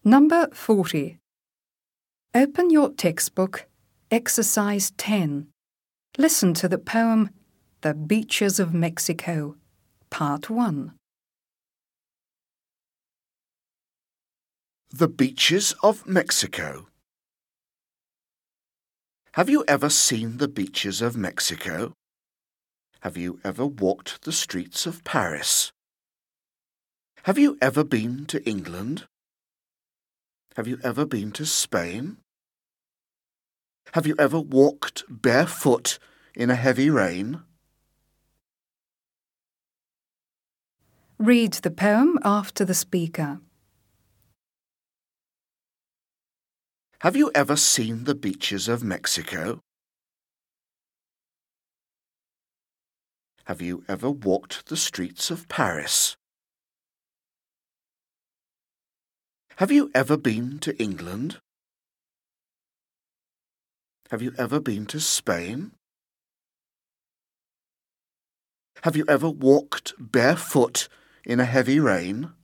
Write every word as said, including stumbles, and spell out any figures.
Number forty. Open your textbook, Exercise ten. Listen to the poem The Beaches of Mexico, Part one. The beaches of Mexico. Have you ever seen the beaches of Mexico? Have you ever walked the streets of Paris? Have you ever been to England? Have you ever been to Spain? Have you ever walked barefoot in a heavy rain? Read the poem after the speaker. Have you ever seen the beaches of Mexico? Have you ever walked the streets of Paris? Have you ever been to England? Have you ever been to Spain? Have you ever walked barefoot in a heavy rain?